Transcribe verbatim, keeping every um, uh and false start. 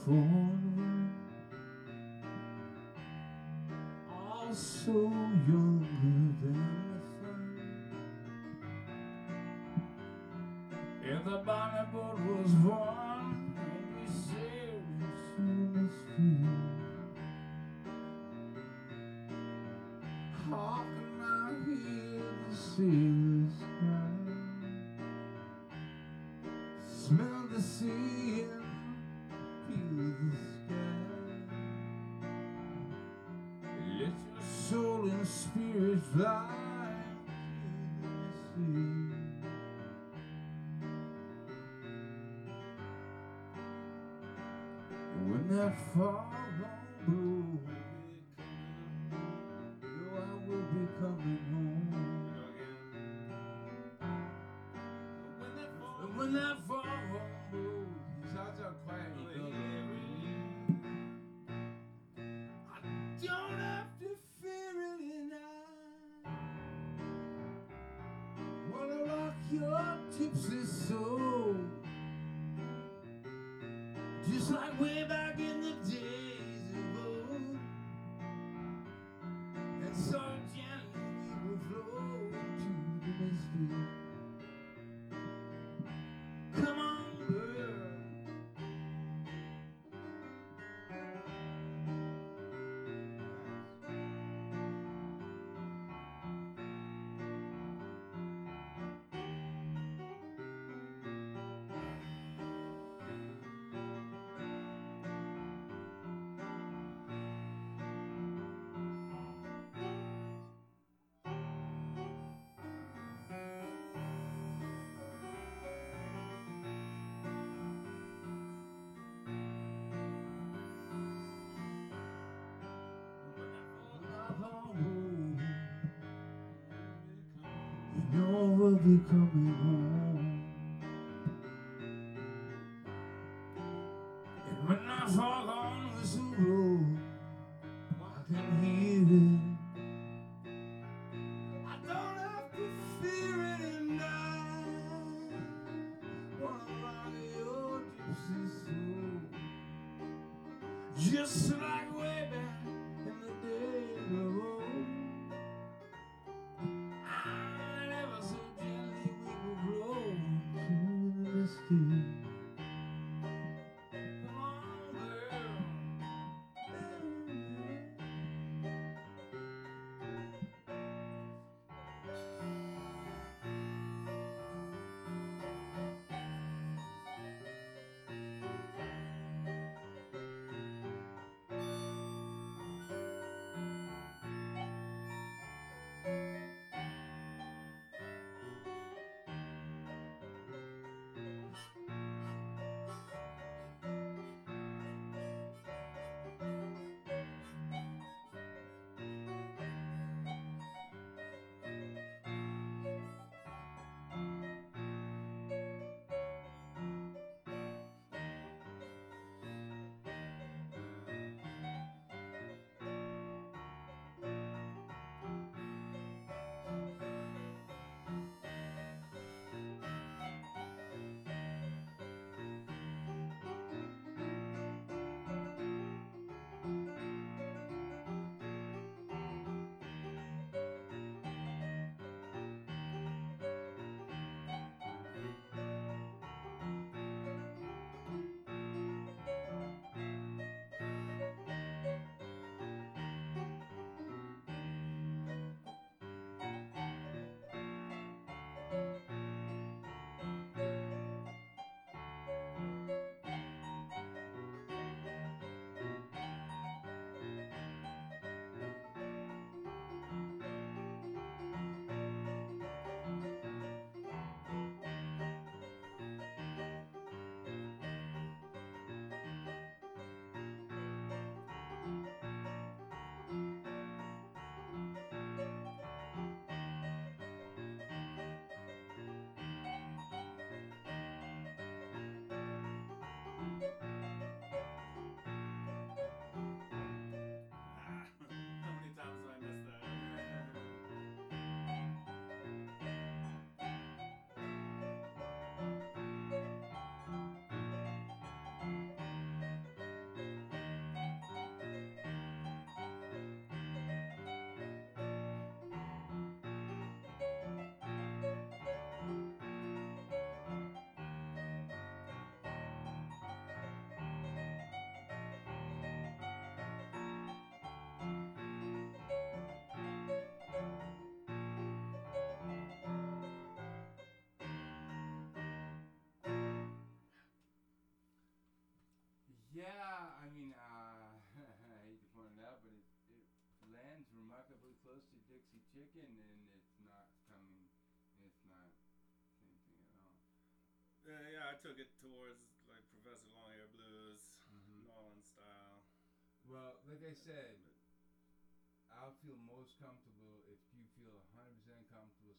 forward, also younger than the sun. And the bonnet boat was won, and we sailed into the street. How can I hear the sailors cry? Smell the sea and feel the sky. Let your soul and spirit fly to the sea. And when that foghorn blows, you know I will be coming home. And when that foghorn blows, shout out quiet. I don't have to fear it, and I wanna rock your gypsy soul, just like way back in the days of old. And so gently we will flow into the misty. Come on, girl. You know we'll be coming home. And when I fall on this road, I can hear it. I don't have to fear it, and I wanna rock your gypsy soul, just like way back in the day of old. awfully close to Dixie Chicken, and it's not coming. It's not same thing at all. Yeah, yeah, I took it towards like Professor Longhair Blues, Mm-hmm. New Orleans style. Well, like I said, But I'll feel most comfortable if you feel one hundred percent comfortable